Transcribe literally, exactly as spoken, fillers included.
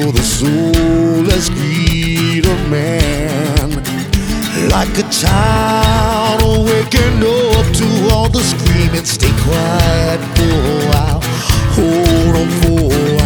the soulless greed of man. Like a child waking up to all the screaming. Stay quiet for a while, hold on for a while.